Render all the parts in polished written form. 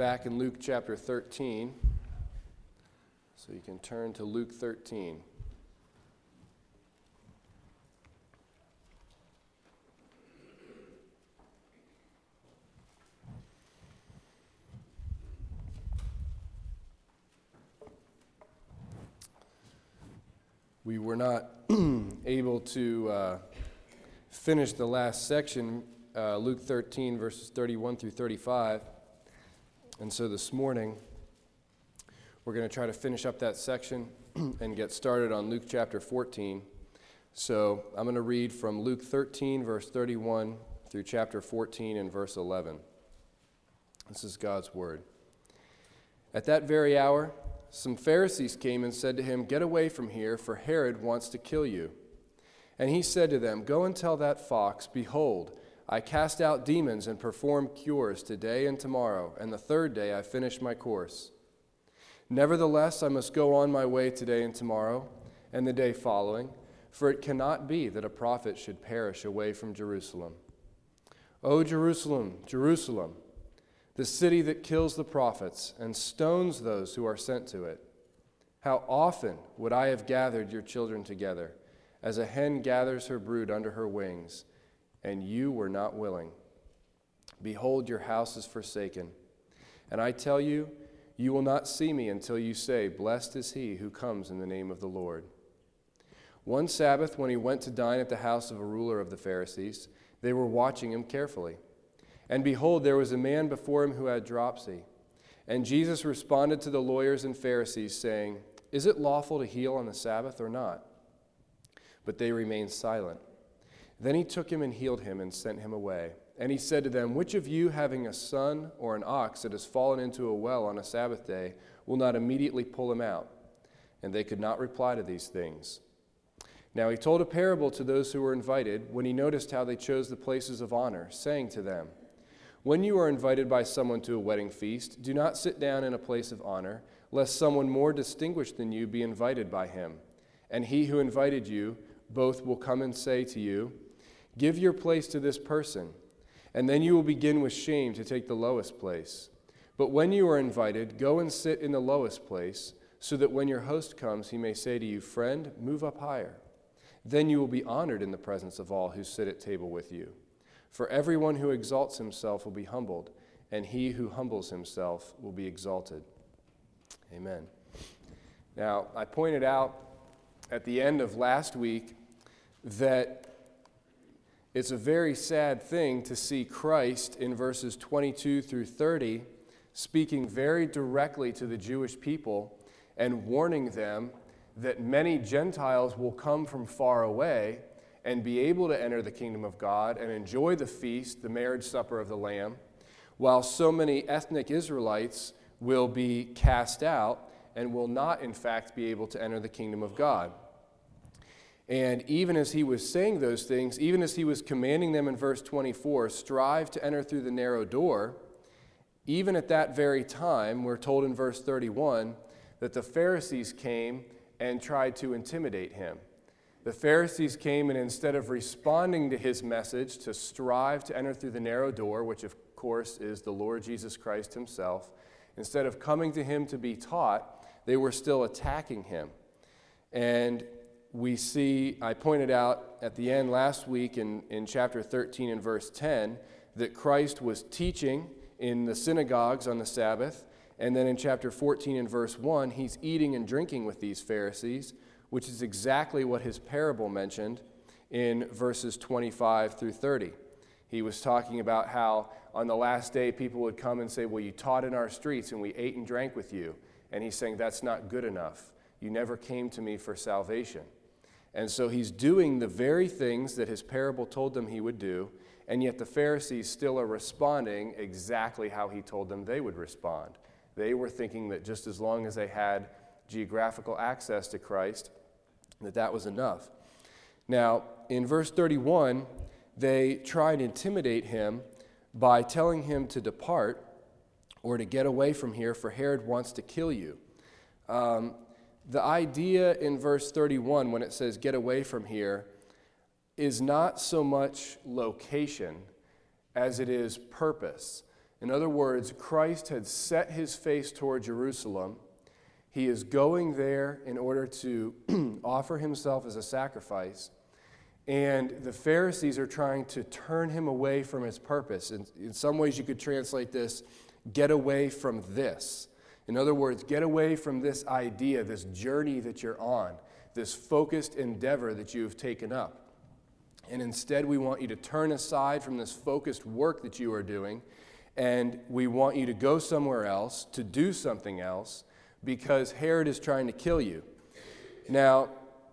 back in Luke chapter 13. So you can turn to Luke 13. We were not able to finish the last section, Luke 13, verses 31 through 35. And so this morning, we're going to try to finish up that section and get started on Luke chapter 14. So I'm going to read from Luke 13, verse 31 through chapter 14 and verse 11. This is God's word. At that very hour, some Pharisees came and said to him, "Get away from here, for Herod wants to kill you." And he said to them, "Go and tell that fox, behold, I cast out demons and perform cures today and tomorrow, and the third day I finish my course. Nevertheless, I must go on my way today and tomorrow, and the day following, for it cannot be that a prophet should perish away from Jerusalem. O Jerusalem, Jerusalem, the city that kills the prophets and stones those who are sent to it. How often would I have gathered your children together, as a hen gathers her brood under her wings, and you were not willing. Behold, your house is forsaken. And I tell you, you will not see me until you say, 'Blessed is he who comes in the name of the Lord.'" One Sabbath, when he went to dine at the house of a ruler of the Pharisees, they were watching him carefully. And behold, there was a man before him who had dropsy. And Jesus responded to the lawyers and Pharisees, saying, "Is it lawful to heal on the Sabbath or not?" But they remained silent. Then he took him and healed him and sent him away. And he said to them, "Which of you, having a son or an ox that has fallen into a well on a Sabbath day, will not immediately pull him out?" And they could not reply to these things. Now he told a parable to those who were invited, when he noticed how they chose the places of honor, saying to them, "When you are invited by someone to a wedding feast, do not sit down in a place of honor, lest someone more distinguished than you be invited by him. And he who invited you both will come and say to you, 'Give your place to this person,' and then you will begin with shame to take the lowest place. But when you are invited, go and sit in the lowest place, so that when your host comes, he may say to you, 'Friend, move up higher.' Then you will be honored in the presence of all who sit at table with you. For everyone who exalts himself will be humbled, and he who humbles himself will be exalted." Amen. Now, I pointed out at the end of last week that it's a very sad thing to see Christ in verses 22 through 30 speaking very directly to the Jewish people and warning them that many Gentiles will come from far away and be able to enter the kingdom of God and enjoy the feast, the marriage supper of the Lamb, while so many ethnic Israelites will be cast out and will not, in fact, be able to enter the kingdom of God. And even as he was saying those things, even as he was commanding them in verse 24, strive to enter through the narrow door, even at that very time, we're told in verse 31 that the Pharisees came and tried to intimidate him. The Pharisees came, and instead of responding to his message to strive to enter through the narrow door, which of course is the Lord Jesus Christ himself, instead of coming to him to be taught, they were still attacking him. And we see, I pointed out at the end last week in chapter 13 and verse 10, that Christ was teaching in the synagogues on the Sabbath. And then in chapter 14 and verse 1, he's eating and drinking with these Pharisees, which is exactly what his parable mentioned in verses 25 through 30. He was talking about how on the last day people would come and say, "Well, you taught in our streets and we ate and drank with you." And he's saying, "That's not good enough. You never came to me for salvation." And so he's doing the very things that his parable told them he would do, and yet the Pharisees still are responding exactly how he told them they would respond. They were thinking that just as long as they had geographical access to Christ, that was enough. Now, in verse 31, they try to intimidate him by telling him to depart or to get away from here, for Herod wants to kill you. The idea in verse 31, when it says get away from here, is not so much location as it is purpose. In other words, Christ had set his face toward Jerusalem. He is going there in order to offer himself as a sacrifice. And the Pharisees are trying to turn him away from his purpose. In some ways, you could translate this, get away from this. In other words, get away from this idea, this journey that you're on, this focused endeavor that you have taken up. And instead, we want you to turn aside from this focused work that you are doing, and we want you to go somewhere else, to do something else, because Herod is trying to kill you. Now,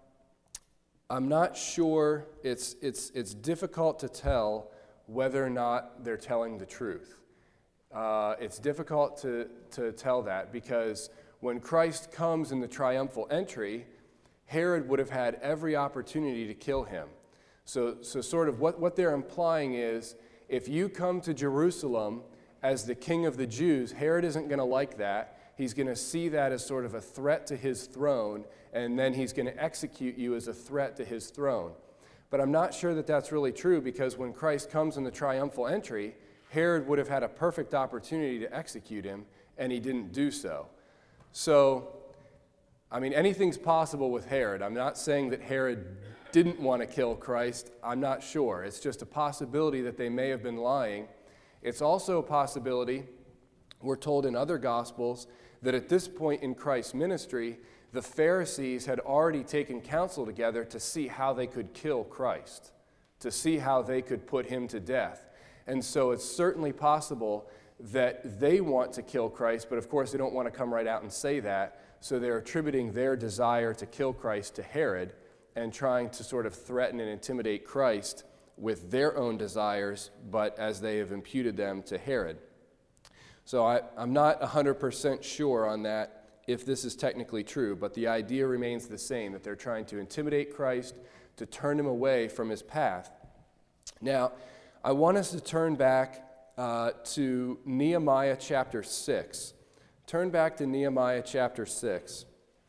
I'm not sure, it's difficult to tell whether or not they're telling the truth. It's difficult to tell that because when Christ comes in the triumphal entry, Herod would have had every opportunity to kill him. So sort of what they're implying is, if you come to Jerusalem as the king of the Jews, Herod isn't going to like that. He's going to see that as sort of a threat to his throne, and then he's going to execute you as a threat to his throne. But I'm not sure that that's really true, because when Christ comes in the triumphal entry, Herod would have had a perfect opportunity to execute him, and he didn't do so. So, I mean, anything's possible with Herod. I'm not saying that Herod didn't want to kill Christ. I'm not sure. It's just a possibility that they may have been lying. It's also a possibility, we're told in other Gospels, that at this point in Christ's ministry, the Pharisees had already taken counsel together to see how they could kill Christ, to see how they could put him to death. And so it's certainly possible that they want to kill Christ, but of course they don't want to come right out and say that, so they're attributing their desire to kill Christ to Herod and trying to sort of threaten and intimidate Christ with their own desires, but as they have imputed them to Herod. So I'm not 100% sure on that, if this is technically true, but the idea remains the same, that they're trying to intimidate Christ, to turn him away from his path. Now, I want us to turn back to Nehemiah chapter 6. Turn back to Nehemiah chapter 6,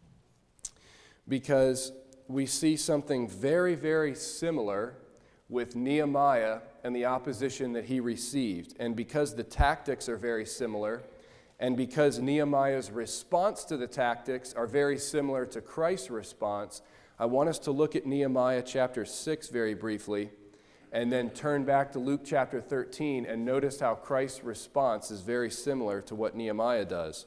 because we see something very, very similar with Nehemiah and the opposition that he received. And because the tactics are very similar, and because Nehemiah's response to the tactics are very similar to Christ's response, I want us to look at Nehemiah chapter 6 very briefly, and then turn back to Luke chapter 13 and notice how Christ's response is very similar to what Nehemiah does.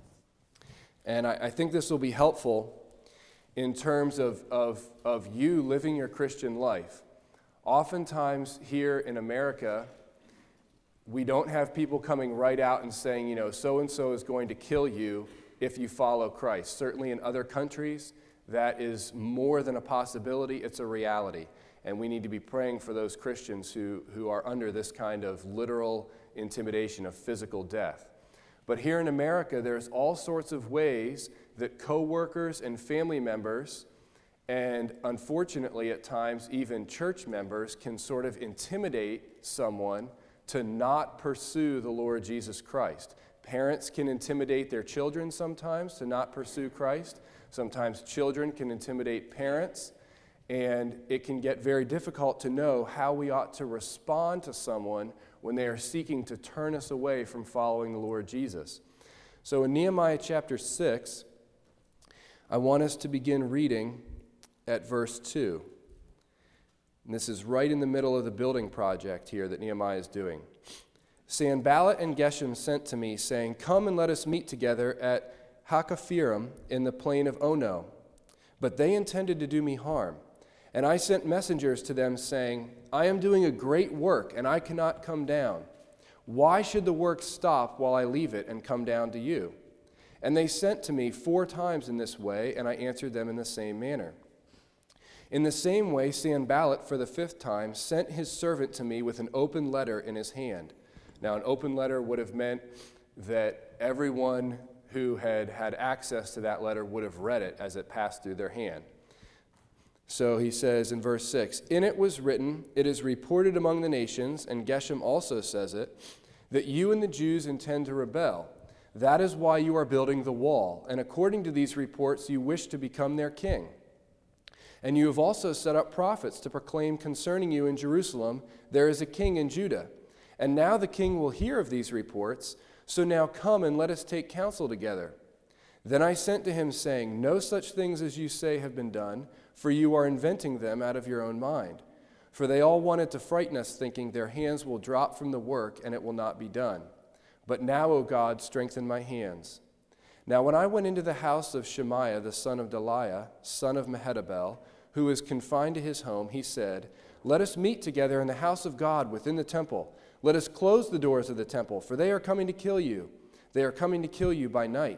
And I think this will be helpful in terms of you living your Christian life. Oftentimes here in America, we don't have people coming right out and saying, you know, so-and-so is going to kill you if you follow Christ. Certainly in other countries, that is more than a possibility, it's a reality. And we need to be praying for those Christians who are under this kind of literal intimidation of physical death. But here in America, there's all sorts of ways that coworkers and family members, and unfortunately at times even church members, can sort of intimidate someone to not pursue the Lord Jesus Christ. Parents can intimidate their children sometimes to not pursue Christ. Sometimes children can intimidate parents. And it can get very difficult to know how we ought to respond to someone when they are seeking to turn us away from following the Lord Jesus. So in Nehemiah chapter 6, I want us to begin reading at verse 2. And this is right in the middle of the building project here that Nehemiah is doing. Sanballat and Geshem sent to me, saying, "Come and let us meet together at Hakaphirim in the plain of Ono." But they intended to do me harm. And I sent messengers to them, saying, "I am doing a great work, and I cannot come down. Why should the work stop while I leave it and come down to you?" And they sent to me 4 times in this way, and I answered them in the same manner. In the same way, Sanballat, for the 5th time, sent his servant to me with an open letter in his hand. Now, an open letter would have meant that everyone who had had access to that letter would have read it as it passed through their hand. So he says in verse 6, "In it was written, it is reported among the nations," and Geshem also says it, "that you and the Jews intend to rebel. That is why you are building the wall, and according to these reports you wish to become their king. And you have also set up prophets to proclaim concerning you in Jerusalem, there is a king in Judah. And now the king will hear of these reports. So now come and let us take counsel together. Then I sent to him, saying, No such things as you say have been done, for you are inventing them out of your own mind. For they all wanted to frighten us, thinking their hands will drop from the work, and it will not be done. But now, O God, strengthen my hands. Now when I went into the house of Shemaiah, the son of Delaiah, son of Mehetabel, who is confined to his home, he said, Let us meet together in the house of God within the temple. Let us close the doors of the temple, for they are coming to kill you. They are coming to kill you by night.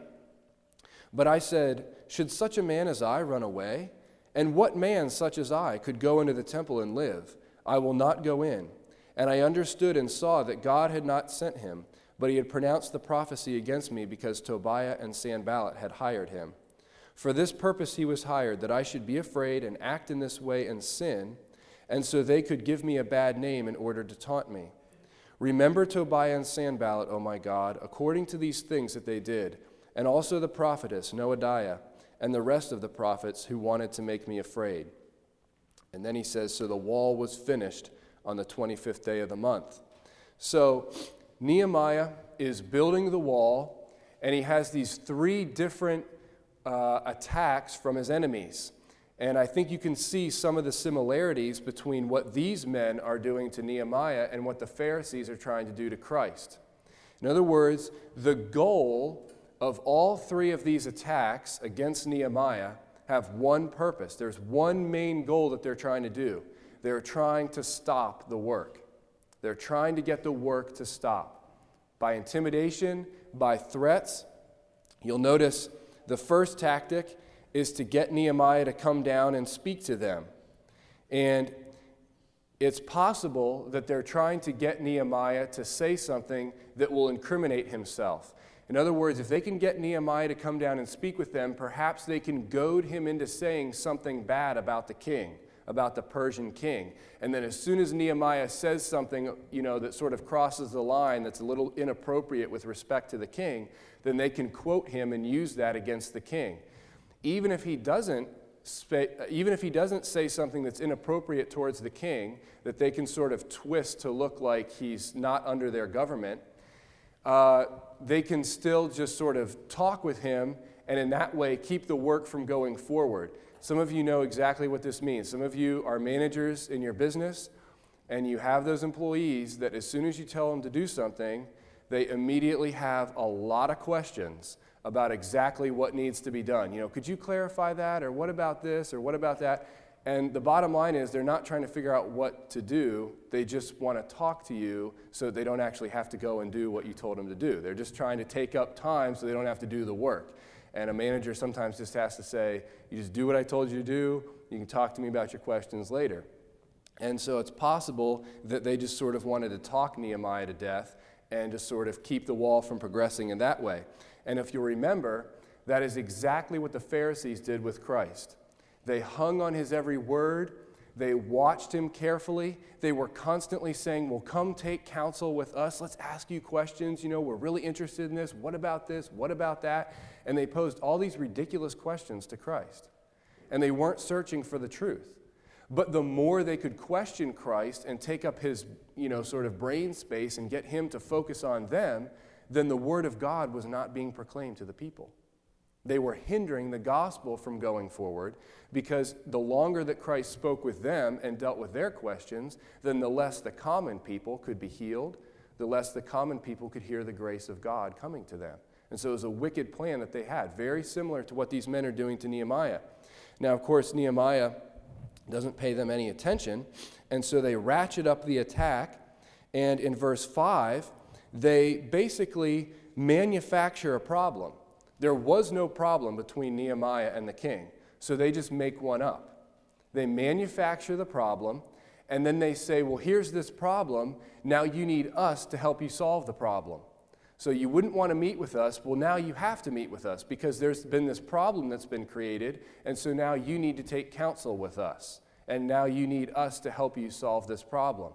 But I said, Should such a man as I run away? And what man such as I could go into the temple and live? I will not go in. And I understood and saw that God had not sent him, but he had pronounced the prophecy against me because Tobiah and Sanballat had hired him. For this purpose he was hired, that I should be afraid and act in this way and sin, and so they could give me a bad name in order to taunt me. Remember Tobiah and Sanballat, O my God, according to these things that they did, and also the prophetess Noadiah, and the rest of the prophets who wanted to make me afraid. And then he says, So the wall was finished on the 25th day of the month. So Nehemiah is building the wall, and he has these three different attacks from his enemies. And I think you can see some of the similarities between what these men are doing to Nehemiah and what the Pharisees are trying to do to Christ. In other words, the goal of all three of these attacks against Nehemiah have one purpose. There's one main goal that they're trying to do. They're trying to stop the work. They're trying to get the work to stop. By intimidation, by threats. You'll notice the first tactic is to get Nehemiah to come down and speak to them. And it's possible that they're trying to get Nehemiah to say something that will incriminate himself. In other words, if they can get Nehemiah to come down and speak with them, perhaps they can goad him into saying something bad about the king, about the Persian king. And then as soon as Nehemiah says something, that sort of crosses the line that's a little inappropriate with respect to the king, then they can quote him and use that against the king. Even if he doesn't say something that's inappropriate towards the king, that they can sort of twist to look like he's not under their government, they can still just sort of talk with him and in that way keep the work from going forward. Some of you know exactly what this means. Some of you are managers in your business, and you have those employees that as soon as you tell them to do something, they immediately have a lot of questions about exactly what needs to be done. Could you clarify that? Or what about this? Or what about that? And the bottom line is they're not trying to figure out what to do. They just want to talk to you so they don't actually have to go and do what you told them to do. They're just trying to take up time so they don't have to do the work. And a manager sometimes just has to say, you just do what I told you to do. You can talk to me about your questions later. And so it's possible that they just sort of wanted to talk Nehemiah to death and just sort of keep the wall from progressing in that way. And if you remember, that is exactly what the Pharisees did with Christ. They hung on his every word. They watched him carefully. They were constantly saying, well, come take counsel with us. Let's ask you questions. We're really interested in this. What about this? What about that? And they posed all these ridiculous questions to Christ. And they weren't searching for the truth. But the more they could question Christ and take up his, sort of brain space and get him to focus on them, then the word of God was not being proclaimed to the people. They were hindering the gospel from going forward because the longer that Christ spoke with them and dealt with their questions, then the less the common people could be healed, the less the common people could hear the grace of God coming to them. And so it was a wicked plan that they had, very similar to what these men are doing to Nehemiah. Now, of course, Nehemiah doesn't pay them any attention, and so they ratchet up the attack, and in verse 5, they basically manufacture a problem. There was no problem between Nehemiah and the king, so they just make one up. They manufacture the problem, and then they say, well, here's this problem. Now you need us to help you solve the problem. So you wouldn't want to meet with us. Well, now you have to meet with us because there's been this problem that's been created, and so now you need to take counsel with us, and now you need us to help you solve this problem.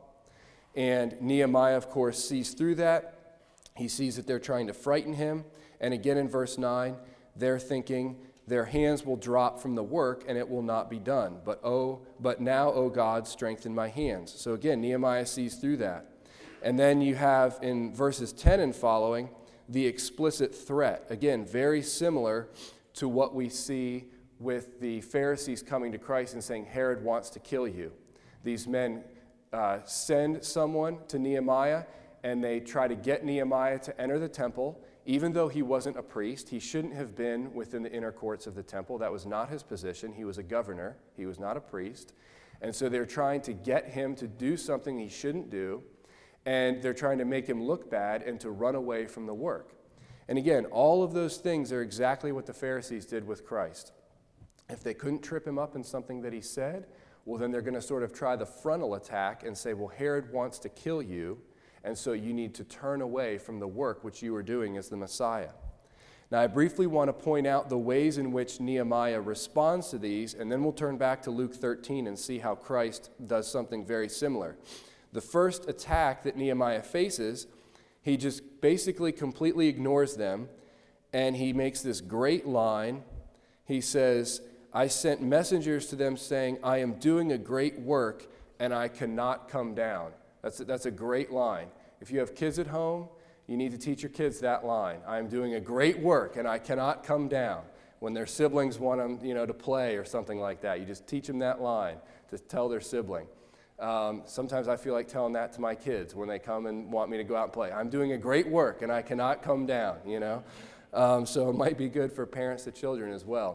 And Nehemiah, of course, sees through that. He sees that they're trying to frighten him. And again in verse 9, they're thinking, their hands will drop from the work and it will not be done. But now, O God, strengthen my hands. So again, Nehemiah sees through that. And then you have in verses 10 and following the explicit threat. Again, very similar to what we see with the Pharisees coming to Christ and saying, Herod wants to kill you. These men send someone to Nehemiah, and they try to get Nehemiah to enter the temple. Even though he wasn't a priest, he shouldn't have been within the inner courts of the temple. That was not his position. He was a governor. He was not a priest. And so they're trying to get him to do something he shouldn't do, and they're trying to make him look bad and to run away from the work. And again, all of those things are exactly what the Pharisees did with Christ. If they couldn't trip him up in something that he said, well, then they're going to sort of try the frontal attack and say, well, Herod wants to kill you, and so you need to turn away from the work which you are doing as the Messiah. Now, I briefly want to point out the ways in which Nehemiah responds to these, and then we'll turn back to Luke 13 and see how Christ does something very similar. The first attack that Nehemiah faces, he just basically completely ignores them, and he makes this great line. He says, I sent messengers to them saying, I am doing a great work, and I cannot come down. That's a great line. If you have kids at home, you need to teach your kids that line. I am doing a great work, and I cannot come down. When their siblings want them, to play or something like that, you just teach them that line to tell their sibling. Sometimes I feel like telling that to my kids when they come and want me to go out and play. I'm doing a great work, and I cannot come down, So it might be good for parents to children as well.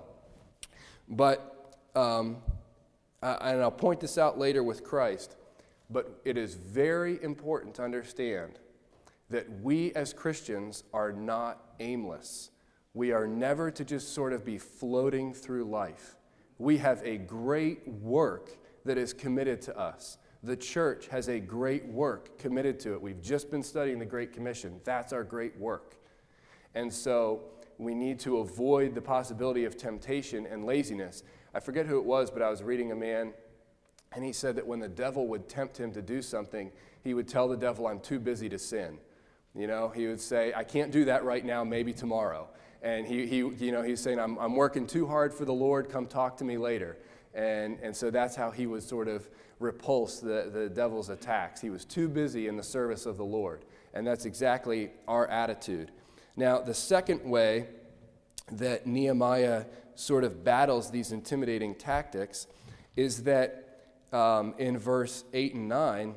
But, and I'll point this out later with Christ, but it is very important to understand that we as Christians are not aimless. We are never to just sort of be floating through life. We have a great work that is committed to us. The church has a great work committed to it. We've just been studying the Great Commission. That's our great work. And so we need to avoid the possibility of temptation and laziness. I forget who it was, but I was reading a man, and he said that when the devil would tempt him to do something, he would tell the devil, I'm too busy to sin. He would say, I can't do that right now, maybe tomorrow. And he's saying, I'm working too hard for the Lord, come talk to me later. And so that's how he would sort of repulse the devil's attacks. He was too busy in the service of the Lord. And that's exactly our attitude. Now, the second way that Nehemiah sort of battles these intimidating tactics is that in verse 8 and 9,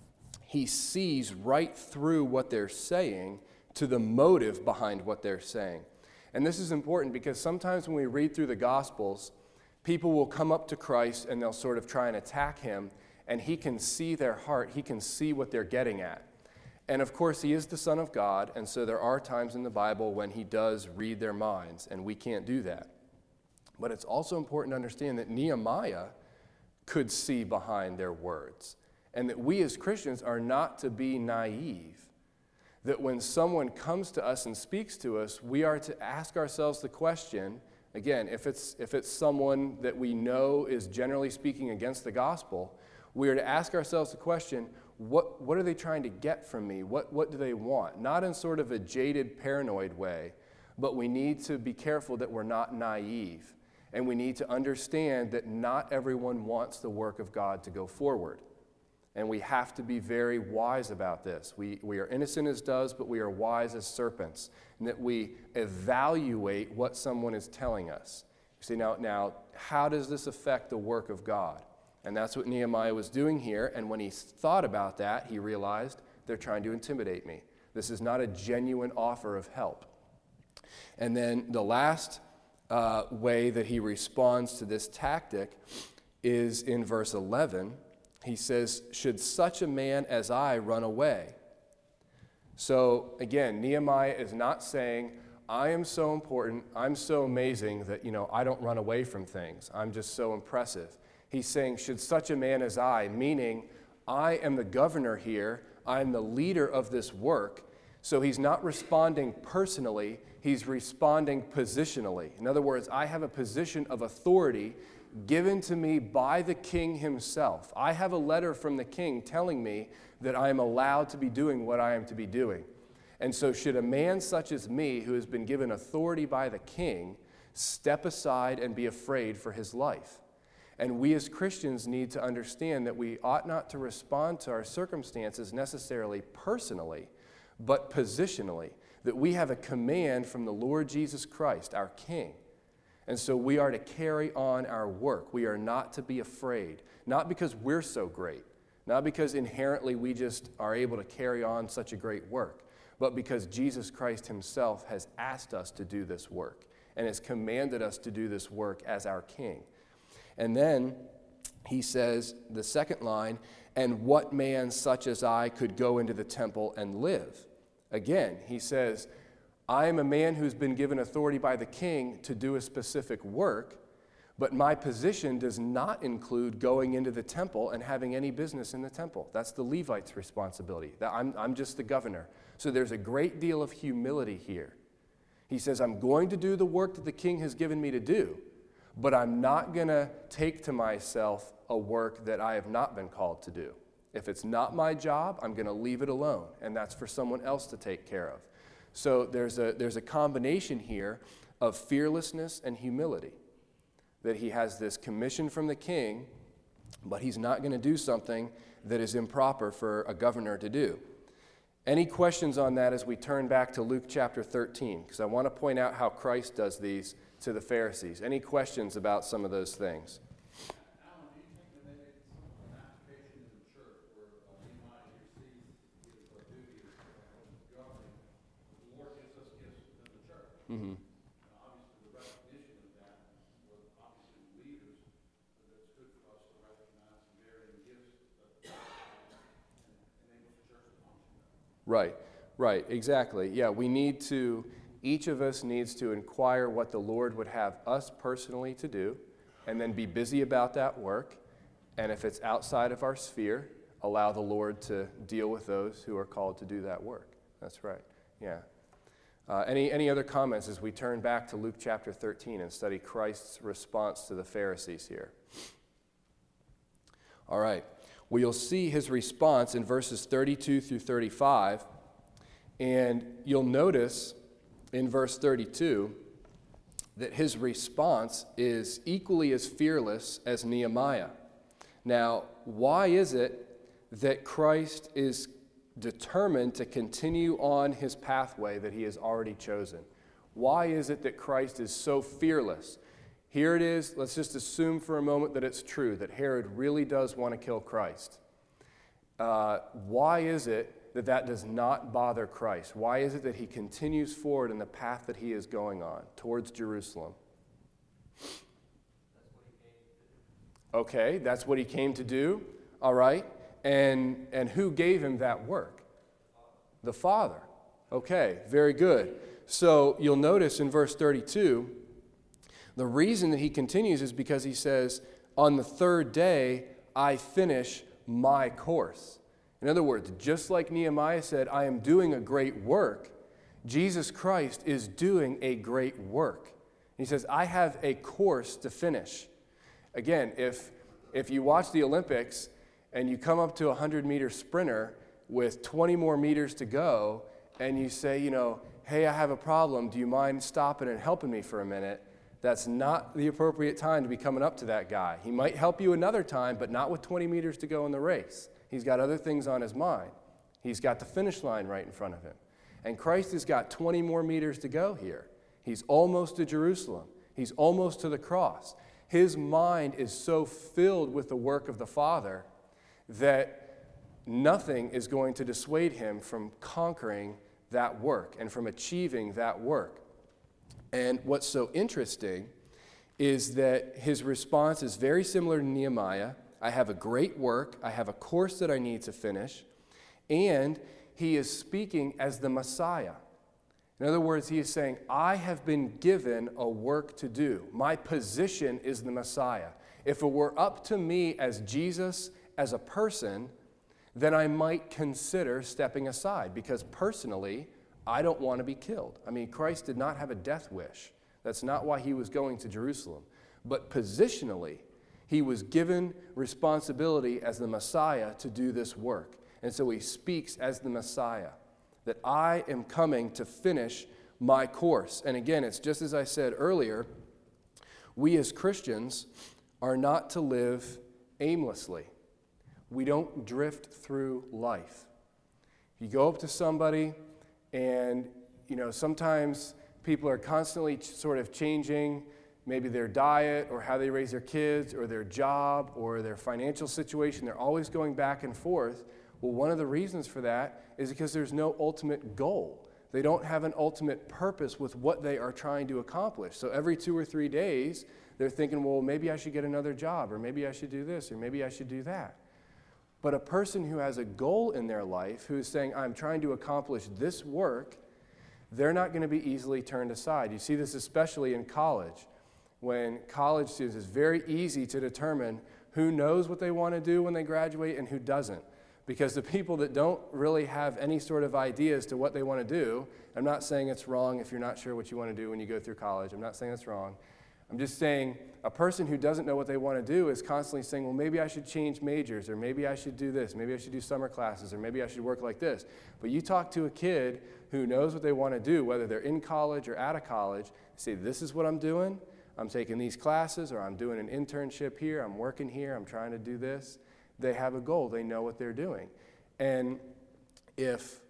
he sees right through what they're saying to the motive behind what they're saying. And this is important because sometimes when we read through the Gospels, people will come up to Christ and they'll sort of try and attack him, and he can see their heart. He can see what they're getting at. And of course, he is the Son of God, and so there are times in the Bible when he does read their minds, and we can't do that. But it's also important to understand that Nehemiah could see behind their words, and that we as Christians are not to be naive. That when someone comes to us and speaks to us, we are to ask ourselves the question, again, if it's someone that we know is generally speaking against the gospel, we are to ask ourselves the question, what are they trying to get from me? What do they want? Not in sort of a jaded, paranoid way, but we need to be careful that we're not naive. And we need to understand that not everyone wants the work of God to go forward. And we have to be very wise about this. We are innocent as doves, but we are wise as serpents. And that we evaluate what someone is telling us. You see, now, how does this affect the work of God? And that's what Nehemiah was doing here. And when he thought about that, he realized they're trying to intimidate me. This is not a genuine offer of help. And then the last way that he responds to this tactic is in verse 11. He says, should such a man as I run away? So again, Nehemiah is not saying, I am so important, I'm so amazing that, I don't run away from things. I'm just so impressive. He's saying, should such a man as I, meaning I am the governor here, I'm the leader of this work. So he's not responding personally, he's responding positionally. In other words, I have a position of authority given to me by the king himself. I have a letter from the king telling me that I am allowed to be doing what I am to be doing. And so should a man such as me, who has been given authority by the king, step aside and be afraid for his life? And we as Christians need to understand that we ought not to respond to our circumstances necessarily personally, but positionally, that we have a command from the Lord Jesus Christ, our King. And so we are to carry on our work. We are not to be afraid, not because we're so great, not because inherently we just are able to carry on such a great work, but because Jesus Christ himself has asked us to do this work and has commanded us to do this work as our King. And then he says, the second line, and what man such as I could go into the temple and live? Again, he says, I am a man who's been given authority by the king to do a specific work, but my position does not include going into the temple and having any business in the temple. That's the Levite's responsibility. I'm just the governor. So there's a great deal of humility here. He says, I'm going to do the work that the king has given me to do, but I'm not going to take to myself a work that I have not been called to do. If it's not my job, I'm going to leave it alone, and that's for someone else to take care of. So there's a combination here of fearlessness and humility, that he has this commission from the king, but he's not going to do something that is improper for a governor to do. Any questions on that as we turn back to Luke chapter 13? Because I want to point out how Christ does these to the Pharisees. Any questions about some of those things? Alan, do you think that maybe it's an application in the church where Nehemiah receives his duty as governing? The Lord gives us gifts within the church. Mm-hmm. And obviously, the recognition of that, with obviously leaders, that it's good for us to recognize the varying gifts that enables the church to function better. Right, exactly. Yeah, each of us needs to inquire what the Lord would have us personally to do, and then be busy about that work. And if it's outside of our sphere, allow the Lord to deal with those who are called to do that work. That's right, yeah. Any other comments as we turn back to Luke chapter 13 and study Christ's response to the Pharisees here? All right. Well, you'll see his response in verses 32 through 35, and you'll notice in verse 32 that his response is equally as fearless as Nehemiah. Now, why is it that Christ is determined to continue on his pathway that he has already chosen? Why is it that Christ is so fearless? Here it is. Let's just assume for a moment that it's true, that Herod really does want to kill Christ. Why is it that does not bother Christ? Why is it that he continues forward in the path that he is going on towards Jerusalem? Okay, that's what he came to do. All right. And who gave him that work? The Father. Okay, very good. So you'll notice in verse 32, the reason that he continues is because he says, on the third day, I finish my course. In other words, just like Nehemiah said, I am doing a great work, Jesus Christ is doing a great work. He says, I have a course to finish. Again, if you watch the Olympics and you come up to a 100-meter sprinter with 20 more meters to go, and you say, hey, I have a problem. Do you mind stopping and helping me for a minute? That's not the appropriate time to be coming up to that guy. He might help you another time, but not with 20 meters to go in the race. He's got other things on his mind. He's got the finish line right in front of him. And Christ has got 20 more meters to go here. He's almost to Jerusalem. He's almost to the cross. His mind is so filled with the work of the Father that nothing is going to dissuade him from conquering that work and from achieving that work. And what's so interesting is that his response is very similar to Nehemiah. I have a great work. I have a course that I need to finish. And he is speaking as the Messiah. In other words, he is saying, I have been given a work to do. My position is the Messiah. If it were up to me as Jesus, as a person, then I might consider stepping aside because personally, I don't want to be killed. I mean, Christ did not have a death wish. That's not why he was going to Jerusalem. But positionally, he was given responsibility as the Messiah to do this work. And so he speaks as the Messiah, that I am coming to finish my course. And again, it's just as I said earlier, we as Christians are not to live aimlessly. We don't drift through life. You go up to somebody and, sometimes people are constantly sort of changing maybe their diet or how they raise their kids or their job or their financial situation. They're always going back and forth. Well, one of the reasons for that is because there's no ultimate goal. They don't have an ultimate purpose with what they are trying to accomplish. So every 2 or 3 days, they're thinking, well, maybe I should get another job, or maybe I should do this, or maybe I should do that. But a person who has a goal in their life, who is saying, I'm trying to accomplish this work, they're not going to be easily turned aside. You see this especially in college. When college students, it's very easy to determine who knows what they want to do when they graduate and who doesn't. Because the people that don't really have any sort of idea as to what they want to do, I'm not saying it's wrong if you're not sure what you want to do when you go through college. I'm not saying it's wrong. I'm just saying a person who doesn't know what they want to do is constantly saying, well, maybe I should change majors, or maybe I should do this, maybe I should do summer classes, or maybe I should work like this. But you talk to a kid who knows what they want to do, whether they're in college or out of college, say, this is what I'm doing. I'm taking these classes, or I'm doing an internship here, I'm working here, I'm trying to do this. They have a goal. They know what they're doing. And if,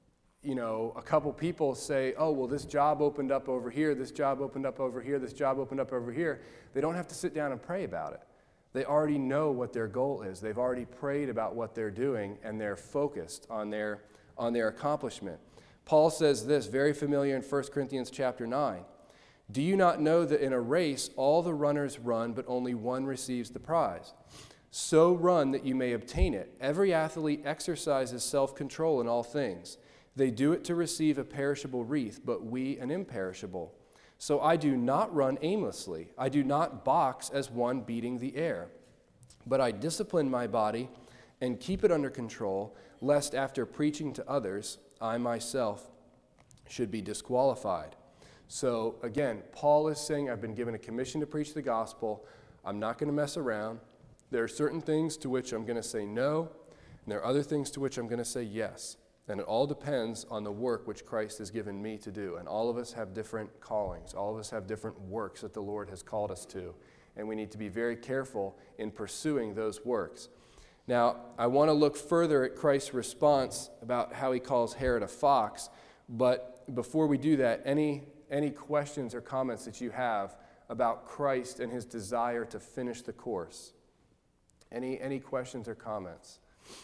a couple people say, oh, well, this job opened up over here, this job opened up over here, this job opened up over here, they don't have to sit down and pray about it. They already know what their goal is. They've already prayed about what they're doing, and they're focused on their accomplishment. Paul says this, very familiar in 1 Corinthians chapter 9. Do you not know that in a race all the runners run, but only one receives the prize? So run that you may obtain it. Every athlete exercises self-control in all things. They do it to receive a perishable wreath, but we an imperishable. So I do not run aimlessly. I do not box as one beating the air. But I discipline my body and keep it under control, lest after preaching to others, I myself should be disqualified. So again, Paul is saying, I've been given a commission to preach the gospel. I'm not going to mess around. There are certain things to which I'm going to say no, and there are other things to which I'm going to say yes. And it all depends on the work which Christ has given me to do. And all of us have different callings. All of us have different works that the Lord has called us to. And we need to be very careful in pursuing those works. Now, I want to look further at Christ's response about how he calls Herod a fox. But before we do that, any questions or comments that you have about Christ and his desire to finish the course? Any questions or comments?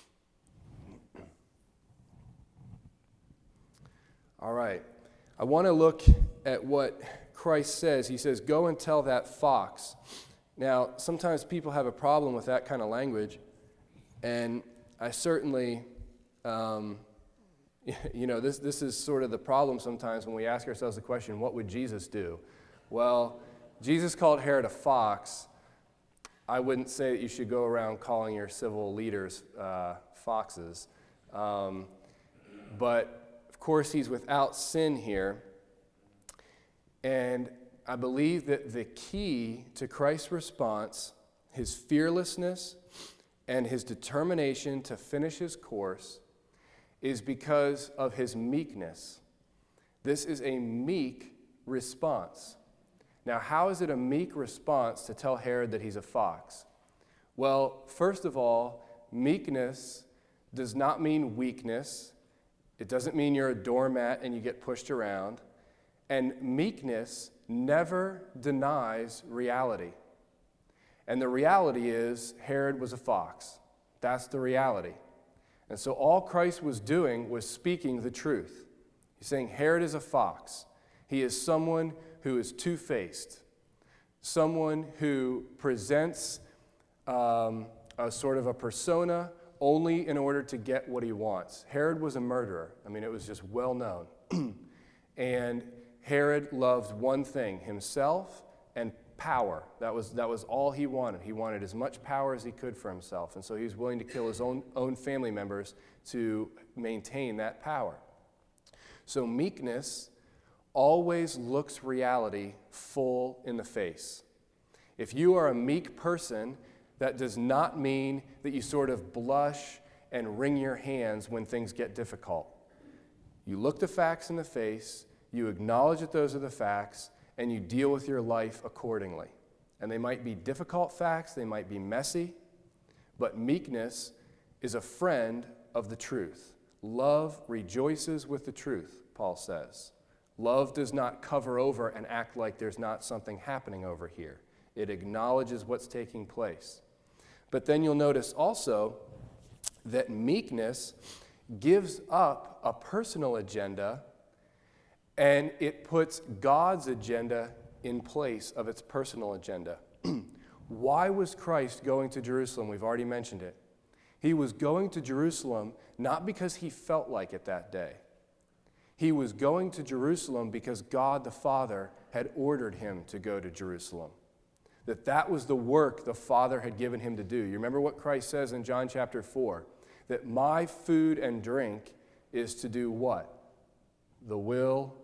All right. I want to look at what Christ says. He says, go and tell that fox. Now, sometimes people have a problem with that kind of language, and I certainly, this is sort of the problem sometimes when we ask ourselves the question, what would Jesus do? Well, Jesus called Herod a fox. I wouldn't say that you should go around calling your civil leaders foxes. But, of course, he's without sin here. And I believe that the key to Christ's response, his fearlessness and his determination to finish his course, is because of his meekness. This is a meek response. Now, how is it a meek response to tell Herod that he's a fox? Well, first of all, meekness does not mean weakness. It doesn't mean you're a doormat and you get pushed around. And meekness never denies reality. And the reality is Herod was a fox. That's the reality. And so all Christ was doing was speaking the truth. He's saying Herod is a fox. He is someone who is two-faced, someone who presents a sort of a persona only in order to get what he wants. Herod was a murderer. I mean, it was just well known. And Herod loved one thing, himself and power. That was all he wanted. He wanted as much power as he could for himself. And so he was willing to kill his own family members to maintain that power. So meekness always looks reality full in the face. If you are a meek person, that does not mean that you sort of blush and wring your hands when things get difficult. You look the facts in the face, you acknowledge that those are the facts, and you deal with your life accordingly. And they might be difficult facts, they might be messy, but meekness is a friend of the truth. Love rejoices with the truth, Paul says. Love does not cover over and act like there's not something happening over here. It acknowledges what's taking place. But then you'll notice also that meekness gives up a personal agenda and it puts God's agenda in place of its personal agenda. Why was Christ going to Jerusalem? We've already mentioned it. He was going to Jerusalem not because he felt like it that day. He was going to Jerusalem because God the Father had ordered him to go to Jerusalem. That was the work the Father had given him to do. You remember what Christ says in John chapter 4? That my food and drink is to do what? The will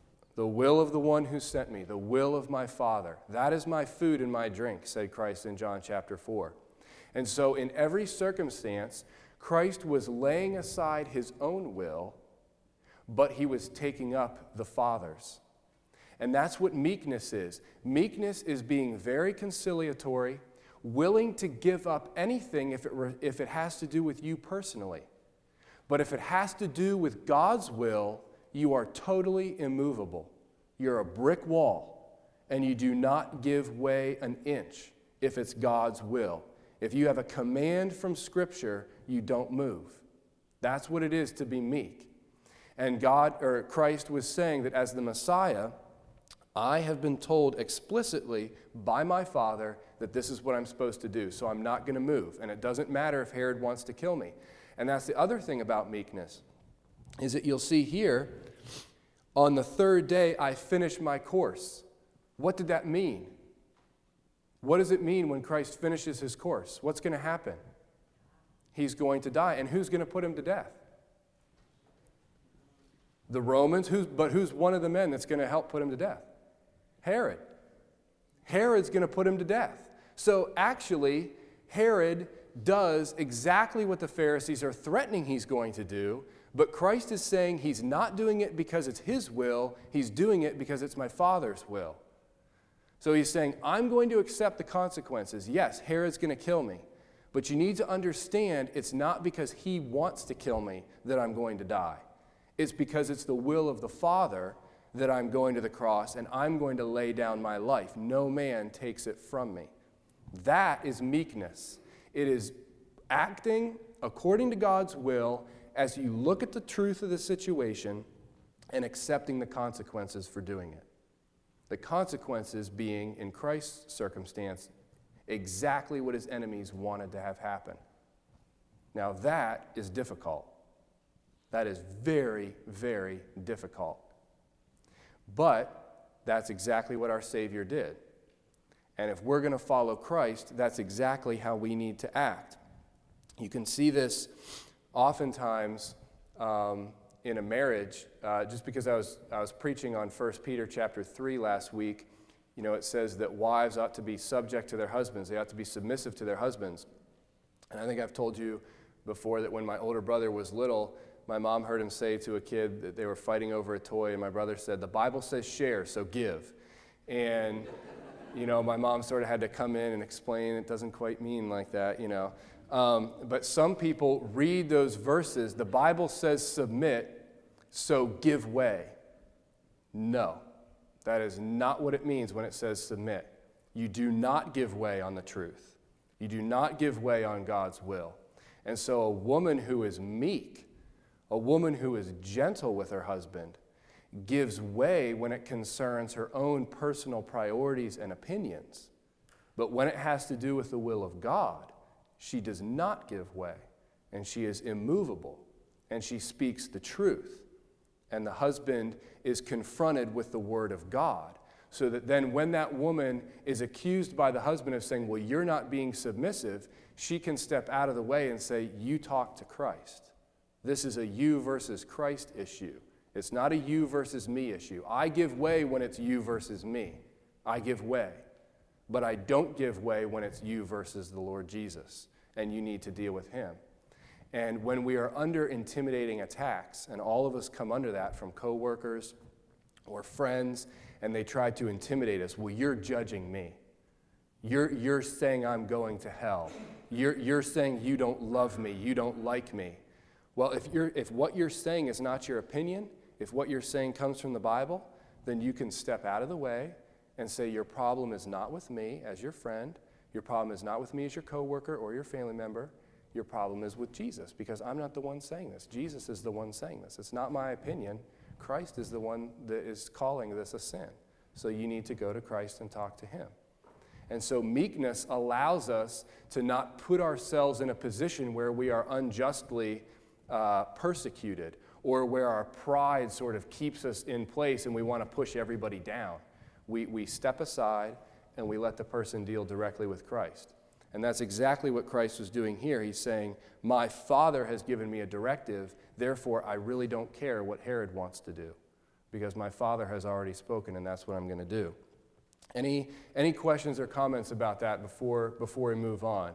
of the one who sent me, the will of my Father. That is my food and my drink, said Christ in John chapter 4. And so in every circumstance, Christ was laying aside his own will, but he was taking up the Father's. And that's what meekness is. Meekness is being very conciliatory, willing to give up anything if it has to do with you personally. But if it has to do with God's will, you are totally immovable. You're a brick wall, and you do not give way an inch if it's God's will. If you have a command from Scripture, you don't move. That's what it is to be meek. And Christ was saying that as the Messiah, I have been told explicitly by my Father that this is what I'm supposed to do, so I'm not going to move. And it doesn't matter if Herod wants to kill me. And that's the other thing about meekness, is that you'll see here, on the third day I finished my course. What did that mean? What does it mean when Christ finishes his course? What's going to happen? He's going to die. And who's going to put him to death? The Romans. But who's one of the men that's going to help put him to death? Herod. Herod's going to put him to death. So actually, Herod does exactly what the Pharisees are threatening he's going to do, but Christ is saying he's not doing it because it's his will, he's doing it because it's my Father's will. So he's saying, I'm going to accept the consequences. Yes, Herod's going to kill me, but you need to understand it's not because he wants to kill me that I'm going to die. It's because it's the will of the Father that I'm going to the cross and I'm going to lay down my life. No man takes it from me. That is meekness. It is acting according to God's will as you look at the truth of the situation and accepting the consequences for doing it. The consequences being, in Christ's circumstance, exactly what his enemies wanted to have happen. Now that is difficult. That is very, very difficult. But that's exactly what our Savior did. And if we're going to follow Christ, that's exactly how we need to act. You can see this oftentimes in a marriage. Just because I was preaching on 1 Peter chapter 3 last week, it says that wives ought to be subject to their husbands. They ought to be submissive to their husbands. And I think I've told you before that when my older brother was little, my mom heard him say to a kid that they were fighting over a toy, and my brother said, "The Bible says share, so give." And, my mom sort of had to come in and explain it doesn't quite mean like that, But some people read those verses, the Bible says submit, so give way. No, that is not what it means when it says submit. You do not give way on the truth. You do not give way on God's will. And so a woman who is meek, a woman who is gentle with her husband, gives way when it concerns her own personal priorities and opinions. But when it has to do with the will of God, she does not give way, and she is immovable, and she speaks the truth. And the husband is confronted with the word of God, so that then when that woman is accused by the husband of saying, well, you're not being submissive, she can step out of the way and say, you talk to Christ. This is a you versus Christ issue. It's not a you versus me issue. I give way when it's you versus me. I give way. But I don't give way when it's you versus the Lord Jesus, and you need to deal with him. And when we are under intimidating attacks, and all of us come under that from coworkers or friends, and they try to intimidate us, well, you're judging me. You're saying I'm going to hell. You're saying you don't love me. You don't like me. Well, if what you're saying is not your opinion, if what you're saying comes from the Bible, then you can step out of the way and say your problem is not with me as your friend. Your problem is not with me as your coworker or your family member. Your problem is with Jesus, because I'm not the one saying this. Jesus is the one saying this. It's not my opinion. Christ is the one that is calling this a sin. So you need to go to Christ and talk to him. And so meekness allows us to not put ourselves in a position where we are unjustly persecuted, or where our pride sort of keeps us in place and we want to push everybody down. We step aside and we let the person deal directly with Christ. And that's exactly what Christ was doing here. He's saying, my Father has given me a directive, therefore I really don't care what Herod wants to do, because my Father has already spoken, and that's what I'm going to do. Any questions or comments about that before we move on?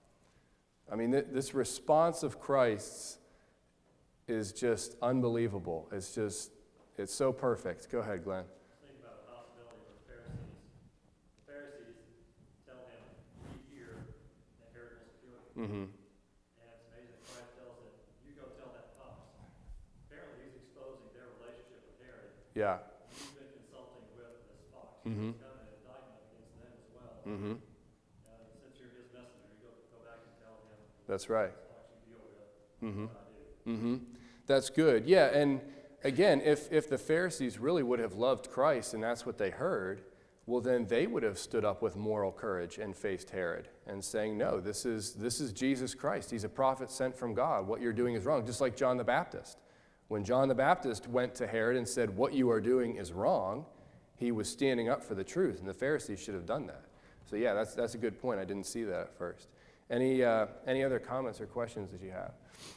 I mean, this response of Christ's is just unbelievable. It's so perfect. Go ahead, Glenn. Think about a possibility where the Pharisees tell him, "Be here," and Herod wants to do it. Mm-hmm. And it's amazing that Christ tells him, "You go tell that fox." Apparently, he's exposing their relationship with Herod. Yeah. He's been consulting with this fox. Mm-hmm. He's got an indictment against them as well. Mm-hmm. Since you're his messenger, you go back and tell him. That's right. This fox you deal with. Mm-hmm. What I do. Mm-hmm. That's good. Yeah, and again, if the Pharisees really would have loved Christ and that's what they heard, well, then they would have stood up with moral courage and faced Herod and saying, no, this is Jesus Christ. He's a prophet sent from God. What you're doing is wrong. Just like John the Baptist. When John the Baptist went to Herod and said, what you are doing is wrong, he was standing up for the truth, and the Pharisees should have done that. So yeah, that's a good point. I didn't see that at first. Any other comments or questions that you have?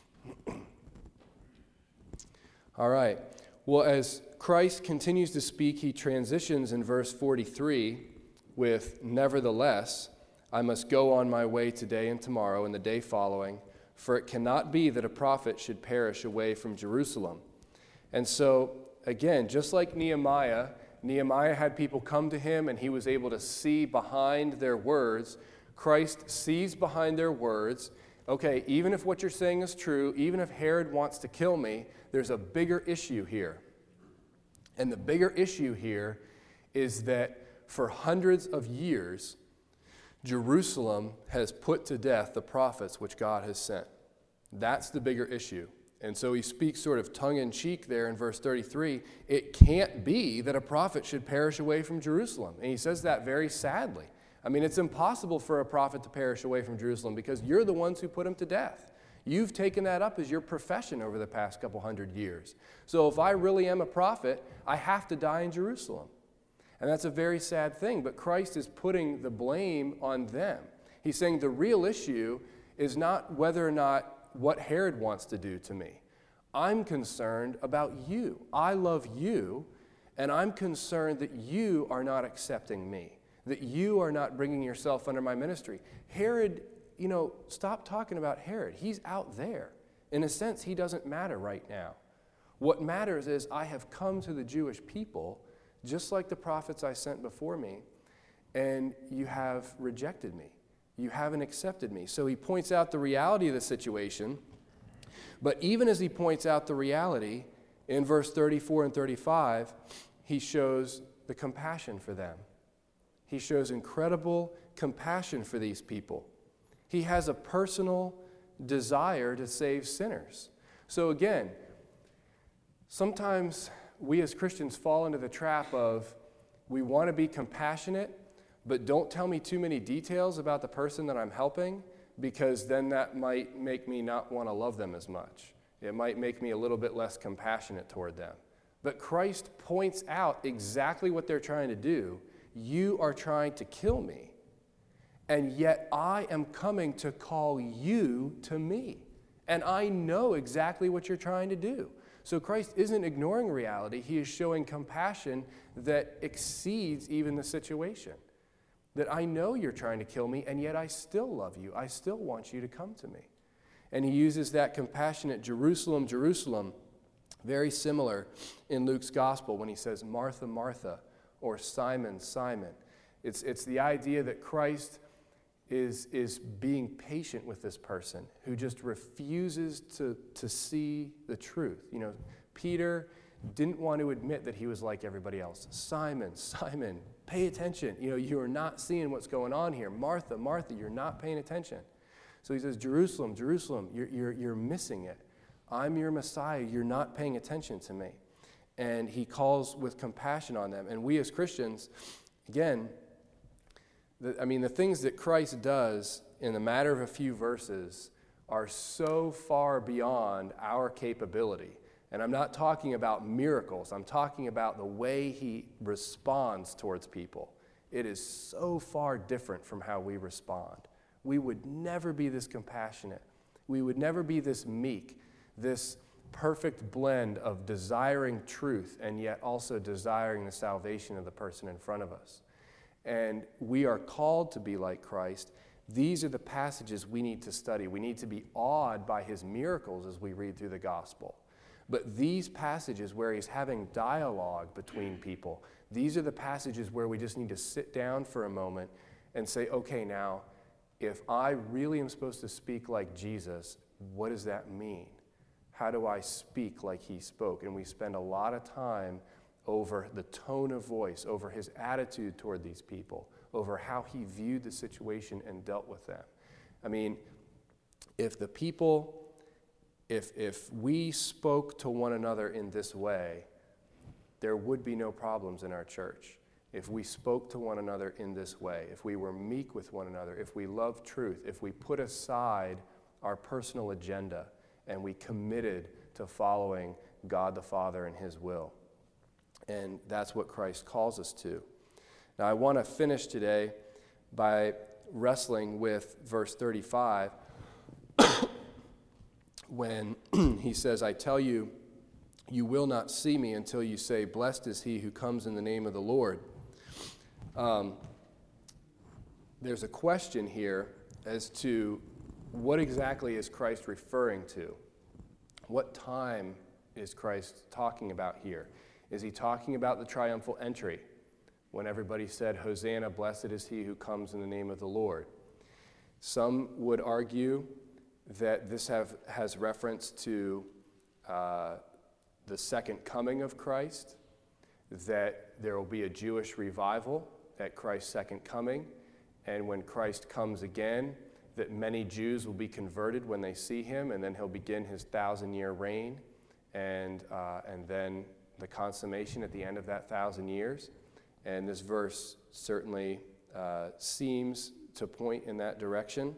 All right. Well, as Christ continues to speak, he transitions in verse 43 with, nevertheless, I must go on my way today and tomorrow and the day following, for it cannot be that a prophet should perish away from Jerusalem. And so, again, just like Nehemiah had people come to him and he was able to see behind their words. Christ sees behind their words. Okay, even if what you're saying is true, even if Herod wants to kill me, there's a bigger issue here. And the bigger issue here is that for hundreds of years, Jerusalem has put to death the prophets which God has sent. That's the bigger issue. And so he speaks sort of tongue-in-cheek there in verse 33. It can't be that a prophet should perish away from Jerusalem. And he says that very sadly. I mean, it's impossible for a prophet to perish away from Jerusalem because you're the ones who put him to death. You've taken that up as your profession over the past couple hundred years. So if I really am a prophet, I have to die in Jerusalem. And that's a very sad thing, but Christ is putting the blame on them. He's saying the real issue is not whether or not what Herod wants to do to me. I'm concerned about you. I love you, and I'm concerned that you are not accepting me, that you are not bringing yourself under my ministry. Herod, stop talking about Herod. He's out there. In a sense, he doesn't matter right now. What matters is I have come to the Jewish people, just like the prophets I sent before me, and you have rejected me. You haven't accepted me. So he points out the reality of the situation, but even as he points out the reality, in verse 34 and 35, he shows the compassion for them. He shows incredible compassion for these people. He has a personal desire to save sinners. So again, sometimes we as Christians fall into the trap of we want to be compassionate, but don't tell me too many details about the person that I'm helping, because then that might make me not want to love them as much. It might make me a little bit less compassionate toward them. But Christ points out exactly what they're trying to do. You are trying to kill me, and yet I am coming to call you to me. And I know exactly what you're trying to do. So Christ isn't ignoring reality. He is showing compassion that exceeds even the situation. That I know you're trying to kill me, and yet I still love you. I still want you to come to me. And he uses that compassionate Jerusalem, Jerusalem, very similar in Luke's gospel when he says, Martha, Martha, or Simon, Simon. It's the idea that Christ is being patient with this person who just refuses to see the truth. You know, Peter didn't want to admit that he was like everybody else. Simon, pay attention. You know, you are not seeing what's going on here. Martha, you're not paying attention. So he says, Jerusalem, you're missing it. I'm your Messiah. You're not paying attention to me. And he calls with compassion on them. And we as Christians, again, the things that Christ does in the matter of a few verses are so far beyond our capability. And I'm not talking about miracles. I'm talking about the way he responds towards people. It is so far different from how we respond. We would never be this compassionate. We would never be this meek, this perfect blend of desiring truth and yet also desiring the salvation of the person in front of us. And we are called to be like Christ. These are the passages we need to study. We need to be awed by his miracles as we read through the gospel. But these passages where he's having dialogue between people, these are the passages where we just need to sit down for a moment and say, okay, now, if I really am supposed to speak like Jesus, what does that mean? How do I speak like he spoke? And we spend a lot of time over the tone of voice, over his attitude toward these people, over how he viewed the situation and dealt with them. I mean, if we spoke to one another in this way, there would be no problems in our church. If we spoke to one another in this way, if we were meek with one another, if we loved truth, if we put aside our personal agenda and we committed to following God the Father and his will. And that's what Christ calls us to. Now, I want to finish today by wrestling with verse 35 when he says, I tell you, you will not see me until you say, blessed is he who comes in the name of the Lord. There's a question here as to what exactly is Christ referring to? What time is Christ talking about here? Is he talking about the triumphal entry when everybody said, Hosanna, blessed is he who comes in the name of the Lord? Some would argue that this has reference to the second coming of Christ, that there will be a Jewish revival at Christ's second coming, and when Christ comes again, that many Jews will be converted when they see him, and then he'll begin his 1,000-year reign, and then the consummation at the end of that 1,000 years. And this verse certainly seems to point in that direction.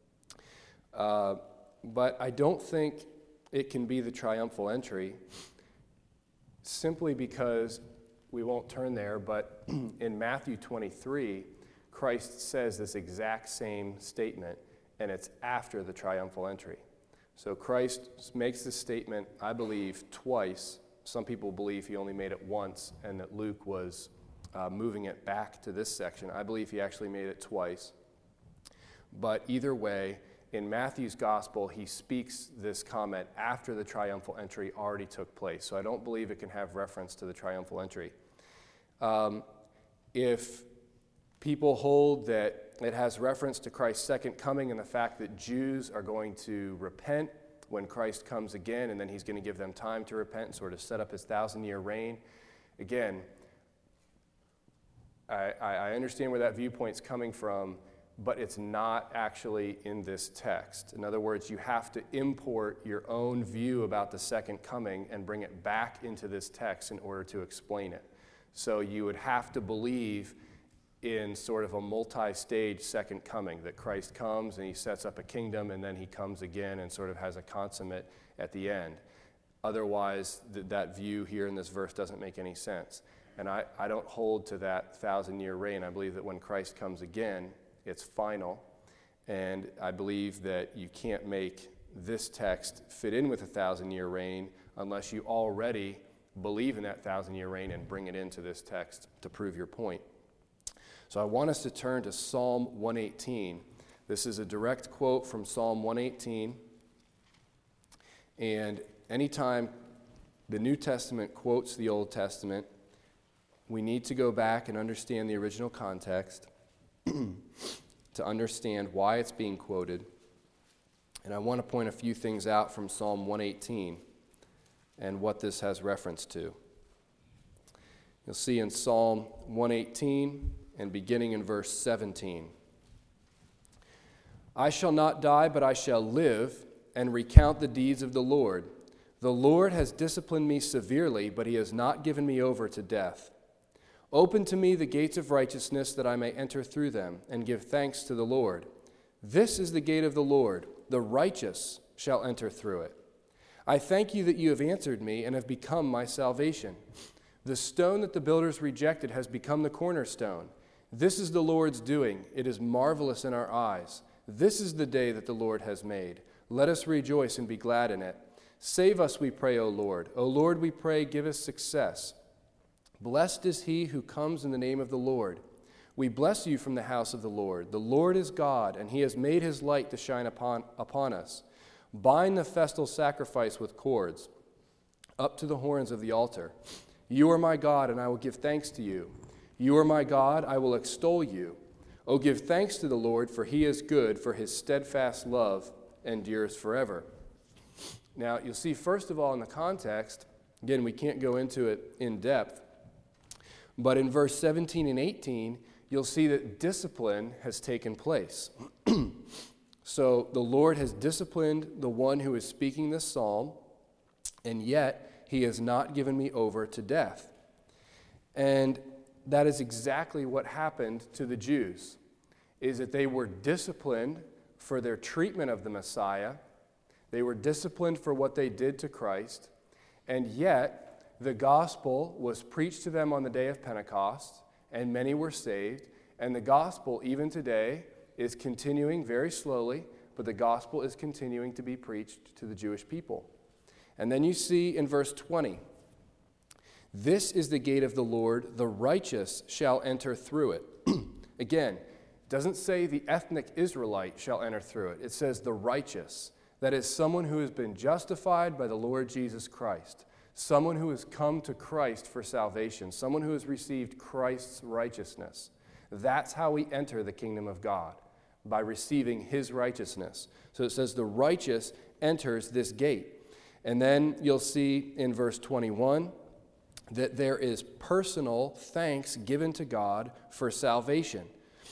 But I don't think it can be the triumphal entry simply because we won't turn there, but in Matthew 23, Christ says this exact same statement, and it's after the triumphal entry. So Christ makes this statement, I believe, twice. Some people believe he only made it once and that Luke was moving it back to this section. I believe he actually made it twice. But either way, in Matthew's gospel, he speaks this comment after the triumphal entry already took place. So I don't believe it can have reference to the triumphal entry. If people hold that it has reference to Christ's second coming and the fact that Jews are going to repent when Christ comes again, and then he's going to give them time to repent and sort of set up his 1,000-year reign. Again, I understand where that viewpoint's coming from, but it's not actually in this text. In other words, you have to import your own view about the second coming and bring it back into this text in order to explain it. So you would have to believe in sort of a multi-stage second coming, that Christ comes and he sets up a kingdom and then he comes again and sort of has a consummate at the end. Otherwise, that view here in this verse doesn't make any sense. And I don't hold to that 1,000-year reign. I believe that when Christ comes again, it's final. And I believe that you can't make this text fit in with a 1,000-year reign unless you already believe in that 1,000-year reign and bring it into this text to prove your point. So I want us to turn to Psalm 118. This is a direct quote from Psalm 118. And anytime the New Testament quotes the Old Testament, we need to go back and understand the original context to understand why it's being quoted. And I want to point a few things out from Psalm 118 and what this has reference to. You'll see in Psalm 118 and beginning in verse 17. I shall not die, but I shall live and recount the deeds of the Lord. The Lord has disciplined me severely, but he has not given me over to death. Open to me the gates of righteousness, that I may enter through them and give thanks to the Lord. This is the gate of the Lord. The righteous shall enter through it. I thank you that you have answered me and have become my salvation. The stone that the builders rejected has become the cornerstone. This is the Lord's doing. It is marvelous in our eyes. This is the day that the Lord has made. Let us rejoice and be glad in it. Save us, we pray, O Lord. O Lord, we pray, give us success. Blessed is he who comes in the name of the Lord. We bless you from the house of the Lord. The Lord is God, and he has made his light to shine upon us. Bind the festal sacrifice with cords up to the horns of the altar. You are my God, and I will give thanks to you. You are my God, I will extol you. O give thanks to the Lord, for he is good, for his steadfast love endures forever. Now, you'll see, first of all, in the context, again, we can't go into it in depth, but in verse 17 and 18, you'll see that discipline has taken place. So the Lord has disciplined the one who is speaking this psalm, and yet he has not given me over to death. And that is exactly what happened to the Jews, is that they were disciplined for their treatment of the Messiah. They were disciplined for what they did to Christ, and yet the gospel was preached to them on the day of Pentecost, and many were saved. And the gospel, even today, is continuing very slowly, but the gospel is continuing to be preached to the Jewish people. And then you see in verse 20, this is the gate of the Lord, the righteous shall enter through it. Again, it doesn't say the ethnic Israelite shall enter through it. It says the righteous. That is someone who has been justified by the Lord Jesus Christ. Someone who has come to Christ for salvation. Someone who has received Christ's righteousness. That's how we enter the kingdom of God, by receiving his righteousness. So it says the righteous enters this gate. And then you'll see in verse 21 that there is personal thanks given to God for salvation.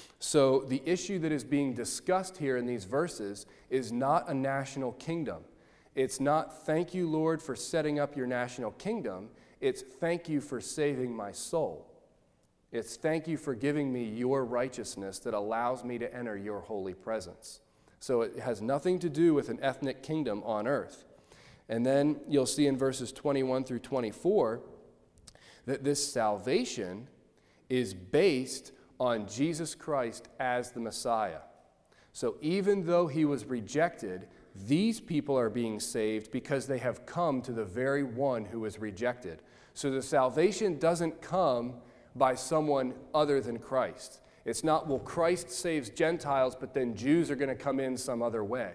So the issue that is being discussed here in these verses is not a national kingdom. It's not, thank you, Lord, for setting up your national kingdom. It's, thank you for saving my soul. It's, thank you for giving me your righteousness that allows me to enter your holy presence. So it has nothing to do with an ethnic kingdom on earth. And then you'll see in verses 21 through 24 that this salvation is based on Jesus Christ as the Messiah. So even though he was rejected, these people are being saved because they have come to the very one who was rejected. So the salvation doesn't come by someone other than Christ. It's not, well, Christ saves Gentiles, but then Jews are going to come in some other way.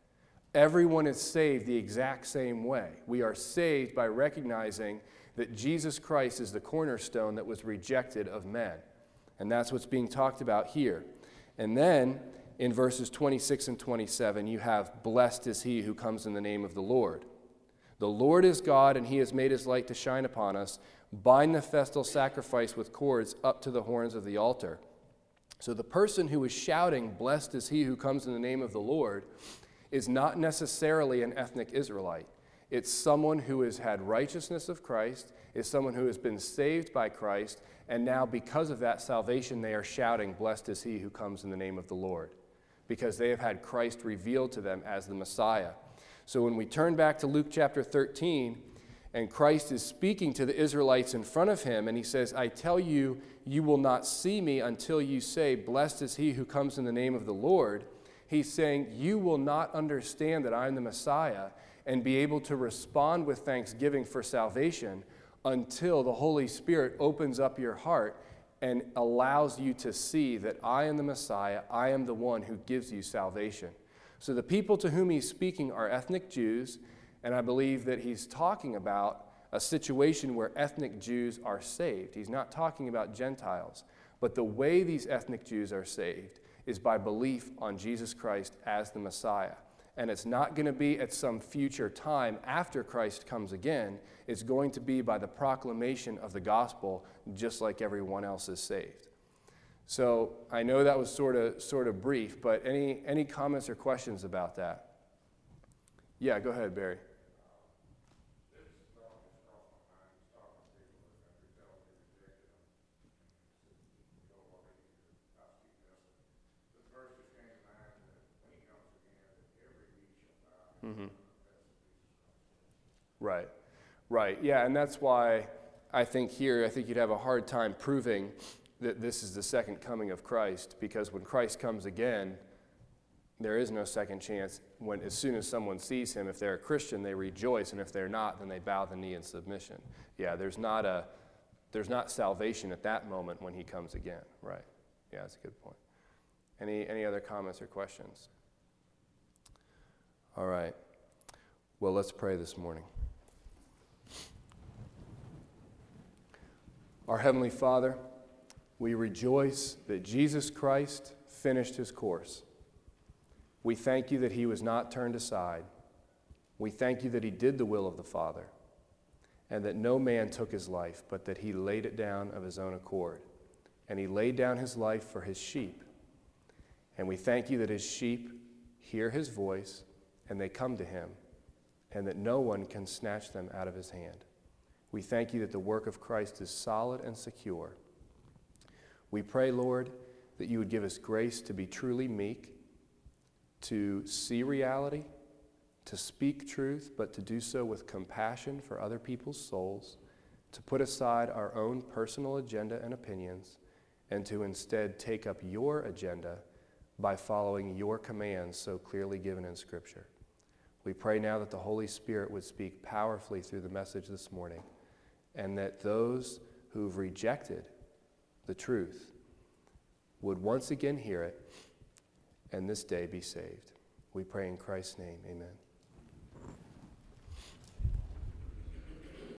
Everyone is saved the exact same way. We are saved by recognizing that Jesus Christ is the cornerstone that was rejected of men. And that's what's being talked about here. And then in verses 26 and 27, you have, blessed is he who comes in the name of the Lord. The Lord is God, and he has made his light to shine upon us. Bind the festal sacrifice with cords up to the horns of the altar. So the person who is shouting, blessed is he who comes in the name of the Lord, is not necessarily an ethnic Israelite. It's someone who has had righteousness of Christ, is someone who has been saved by Christ, and now because of that salvation, they are shouting, blessed is he who comes in the name of the Lord, because they have had Christ revealed to them as the Messiah. So when we turn back to Luke chapter 13, and Christ is speaking to the Israelites in front of him, and he says, I tell you, you will not see me until you say, blessed is he who comes in the name of the Lord. He's saying, you will not understand that I'm the Messiah and be able to respond with thanksgiving for salvation until the Holy Spirit opens up your heart and allows you to see that I am the Messiah, I am the one who gives you salvation. So the people to whom he's speaking are ethnic Jews, and I believe that he's talking about a situation where ethnic Jews are saved. He's not talking about Gentiles. But the way these ethnic Jews are saved is by belief on Jesus Christ as the Messiah. And it's not going to be at some future time after Christ comes again. It's going to be by the proclamation of the gospel, just like everyone else is saved. So I know that was sort of brief, but any comments or questions about that? Yeah, go ahead, Barry. Mm-hmm. Right. Yeah, and that's why I think you'd have a hard time proving that this is the second coming of Christ, because when Christ comes again, there is no second chance. As soon as someone sees him, if they're a Christian, they rejoice, and if they're not, then they bow the knee in submission. Yeah, there's not salvation at that moment when he comes again. Right. Yeah, that's a good point. Any other comments or questions? All right. Well, let's pray this morning. Our Heavenly Father, we rejoice that Jesus Christ finished his course. We thank you that he was not turned aside. We thank you that he did the will of the Father, and that no man took his life, but that he laid it down of his own accord. And he laid down his life for his sheep. And we thank you that his sheep hear his voice, and they come to him, and that no one can snatch them out of his hand. We thank you that the work of Christ is solid and secure. We pray, Lord, that you would give us grace to be truly meek, to see reality, to speak truth, but to do so with compassion for other people's souls, to put aside our own personal agenda and opinions, and to instead take up your agenda by following your commands so clearly given in Scripture. We pray now that the Holy Spirit would speak powerfully through the message this morning, and that those who've rejected the truth would once again hear it and this day be saved. We pray in Christ's name, amen.